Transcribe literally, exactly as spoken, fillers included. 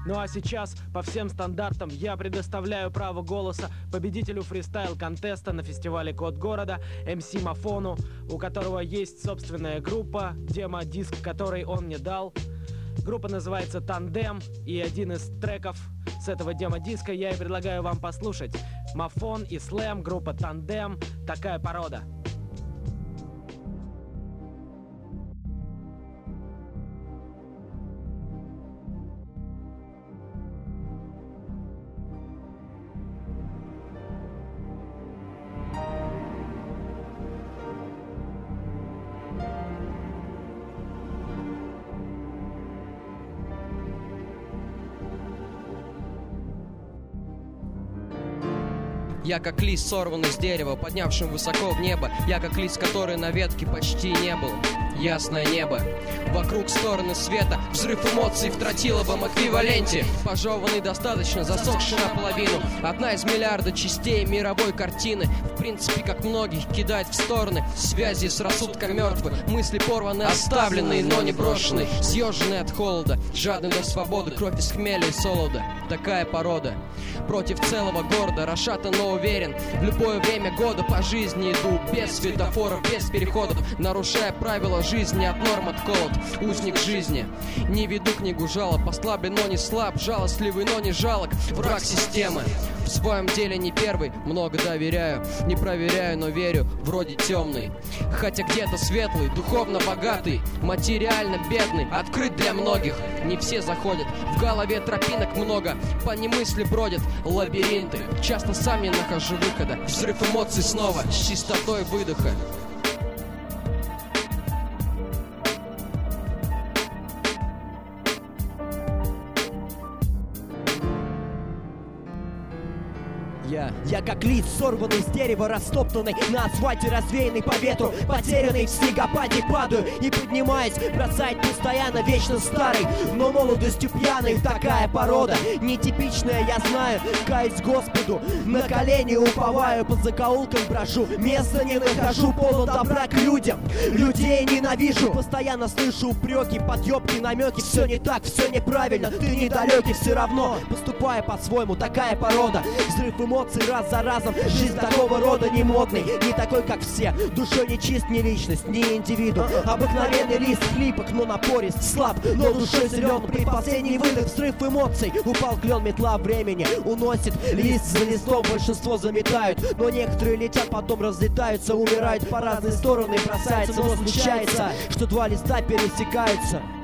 Ну а сейчас, по всем стандартам, я предоставляю право голоса победителю фристайл-контеста на фестивале «Код города» эм си Мафону, у которого есть собственная группа, демо-диск, который он мне дал. Группа называется «Тандем», и один из треков с этого демо-диска я и предлагаю вам послушать. Мафон и Слэм, группа «Тандем», такая порода. Я как лист, сорванный с дерева, поднявшим высоко в небо. Я как лист, который на ветке почти не был. Ясное небо. Вокруг стороны света, взрыв эмоций в тротиловом эквиваленте. Пожеванный достаточно, засохший наполовину. Одна из миллиарда частей мировой картины. В принципе, как многих кидает в стороны. Связи с рассудком мертвы. Мысли порваны, оставленные, но не брошенные. Съеженные от холода, жадный до свободы. Кровь из хмеля и солода. Такая порода. Против целого города, расшатан, но уверен. В любое время года по жизни иду. Без светофоров, без переходов. Нарушая правила жизни, от норм отколот. Узник жизни. Не веду книгу жалоб. Послаблен, но не слаб. Жалостливый, но не жалок. Враг системы. В своем деле не первый. Много доверяю. Не проверяю, но верю. Вроде темный. Хотя где-то светлый. Духовно богатый. Материально бедный. Открыт для многих. Не все заходят. В голове тропинок много. По немысли бродят лабиринты. Часто сам не нахожу выхода. Взрыв эмоций снова. С чистотой выдоха. Я. Я как лист, сорванный с дерева, растоптанный на асфальте, развеянный по ветру, потерянный в снегопаде, падаю и поднимаюсь, бросает постоянно вечно старый, но молодостью пьяный. Такая порода, нетипичная, я знаю, каюсь Господу, на колени уповаю, по закоулкам брожу, места не нахожу, полон добра к людям, людей ненавижу, постоянно слышу упреки, подъебки, намеки, все не так, все неправильно, ты недалекий, все равно поступая по-своему. Такая порода, взрыв эмоций раз за разом. Жизнь такого рода не модный, не такой, как все. Душой не чист, ни личность, ни индивиду. Обыкновенный лист, хлипок, но напорист, слаб, но душой силен. При последний выдох, взрыв эмоций. Упал клен, метла времени уносит лист за листом. Большинство заметают, но некоторые летят, потом разлетаются, умирают по разные стороны, бросаются. Но случается, что два листа пересекаются.